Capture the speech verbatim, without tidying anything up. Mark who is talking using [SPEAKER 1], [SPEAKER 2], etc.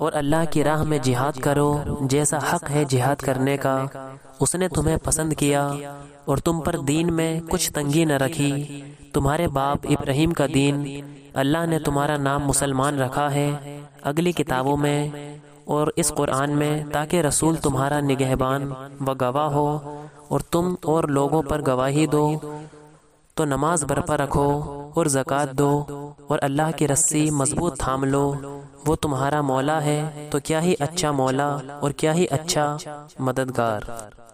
[SPEAKER 1] और अल्लाह की राह में जिहाद करो जैसा हक है जिहाद करने का। उसने तुम्हें पसंद किया और तुम पर दीन में कुछ तंगी न रखी। तुम्हारे बाप इब्राहीम का दीन अल्लाह ने तुम्हारा नाम मुसलमान रखा है अगली किताबों में और इस कुरान में, ताकि रसूल तुम्हारा निगहबान व गवाह हो और तुम और लोगों पर गवाही दो। तो नमाज बरपा रखो और ज़कात दो और अल्लाह की रस्सी मजबूत थाम लो। वो तुम्हारा मौला है, तो क्या ही अच्छा मौला और क्या ही अच्छा मददगार।